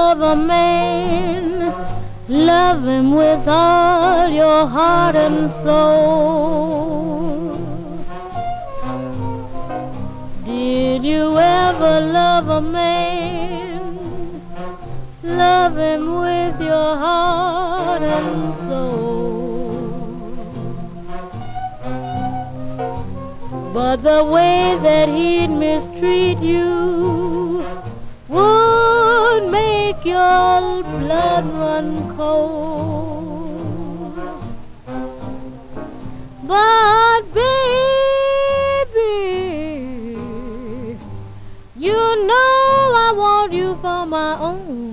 love a man, love him with all your heart and soul. Did you ever love a man? Love him with your heart and soul. But the way that he'd mistreat you would make your blood run cold. But baby, you know I want you for my own.